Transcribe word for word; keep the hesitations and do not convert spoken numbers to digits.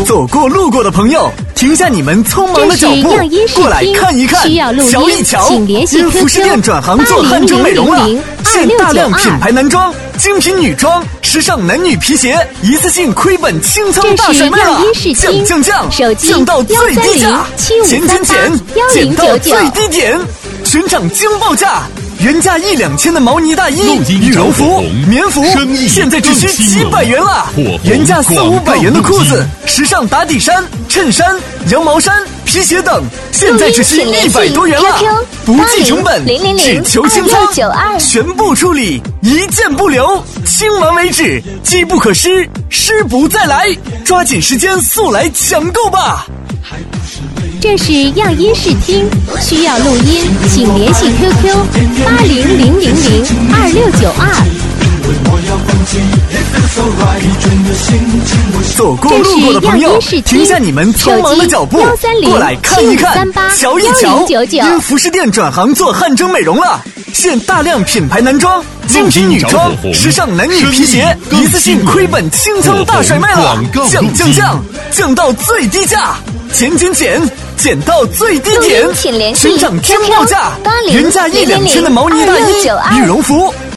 走过路过的朋友，停下你们匆忙的脚步，过来看一看，瞧一瞧。因服饰店转行做汗蒸美容了，现大量品牌男装、精品女装、时尚男女皮鞋，一次性亏本清仓大甩卖了，降降降，降到最低价，减减减，减到最低点，全场惊爆价！原价一两千的毛呢大衣、羽绒服、棉服，现在只需几百元了。原价四五百元的裤子、时尚打底衫、衬衫、羊毛衫、皮鞋等，现在只需一百多元了。不计成本，只求清仓，全部处理，一件不留，清完为止，机不可失，失不再来。抓紧时间速来抢购吧！ 这是样音视听，需要录音，请联系 Q Q 八零零零零二六九二。 走过路过的朋友，停下你们匆忙的脚步，过来看一看，瞧一瞧。因服饰店转行做汗蒸美容了，现大量品牌男装、精品女装、时尚男女皮鞋，一次性亏本清仓大甩卖了，降降降，降到最低价，减减减，减到最低点，全场惊爆价！原价一两千的毛呢大衣、羽绒服。